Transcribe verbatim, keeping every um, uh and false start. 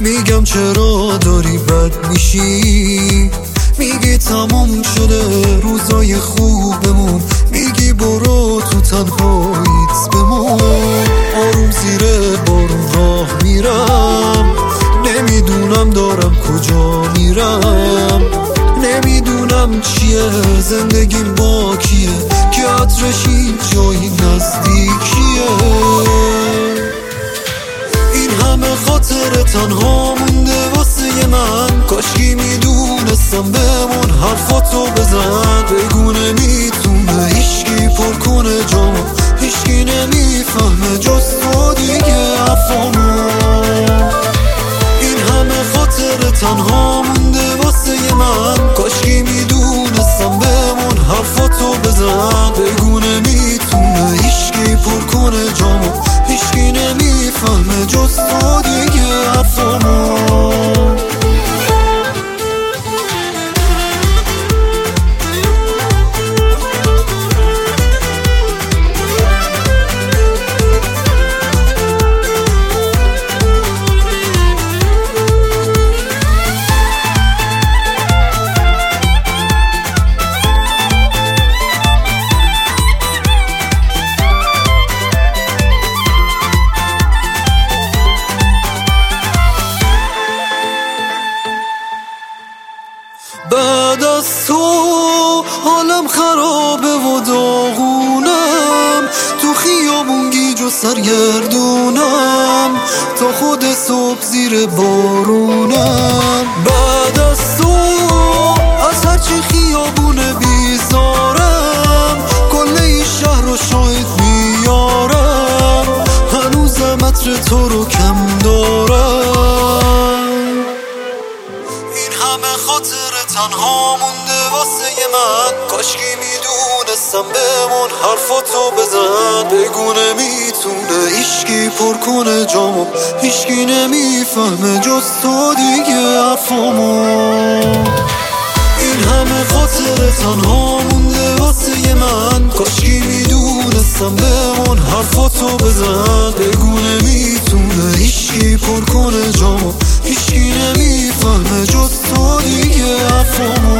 میگم چرا داری بد میشی، میگی تموم شده روزای خوبمون، میگی برو تو تنهاییت بمون. آروم زیر بارون راه میرم، نمیدونم دارم کجا میرم، نمیدونم چیه زندگیم با کیه که عطرش این جایی نزدیکیه. این همه خاطر تنها مونده واسه من، کاشکی میدونستم بمون حرفاتو بزن. بگو نمیتونه هیچکی پر کنه جامو، هیچکی نمیفهمه جز تو دیگه حرفامو. این همه خاطر تنها مونده واسه من، کاشکی میدونستم بمون حرفاتو بزن. بگو نمیتونه هیچکی پر کنه جامو، هیچکی نمیفهمه جز تو دیگه حرفامو. بعد از تو حالم خرابه و داغونم، تو خیابون گیج و سرگردونم، تا خود صبح زیر بارونم. بعد از تو از هرچی خیابونه بیزارم، کل این شهر رو شاید میارم، هنوزم عطر تو رو کم دارم. این همه خاطر تنها مونده واسه من، کاشکی میدونستم بمون حرفاتو بزن. بگو نمیتونه هیچکی پر کنه جامو، هیچکی نمیفهمه جز تو دیگه حرفامو. این همه خاطر تنها مونده واسه من، کاشکی میدونستم بمون حرفاتو بزن. بگو نمیتونه هیچکی پر کنه جامو، هیچکی نمیفهمه جز تو دیگه حرفامو.